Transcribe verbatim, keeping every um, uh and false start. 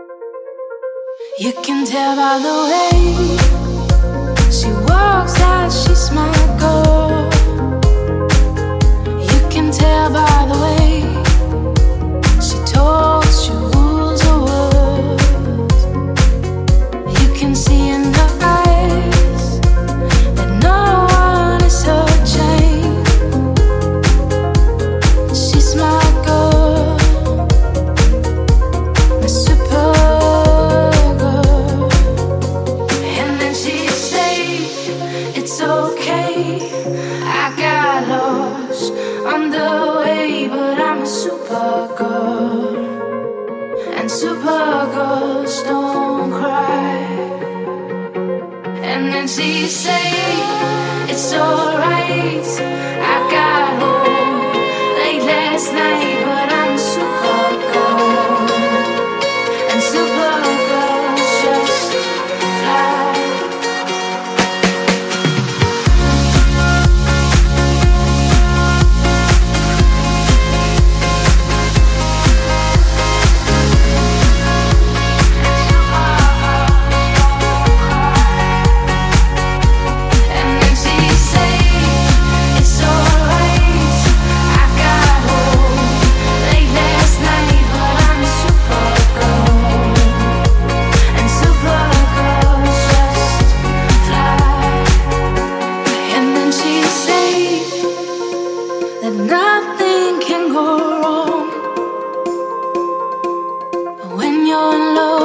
You can tell by the way she walks that she's my girl. You can tell by the way she talks, she rules her words. You can see in her eyes that no one is her chain. She's my girl, my super. It's okay, I got lost on the way, but I'm a super girl, and super girls don't cry. And then she say, it's alright, I got home late last night, but I'm a super girl, and super girls just fly. Nothing can go wrong when you're in love.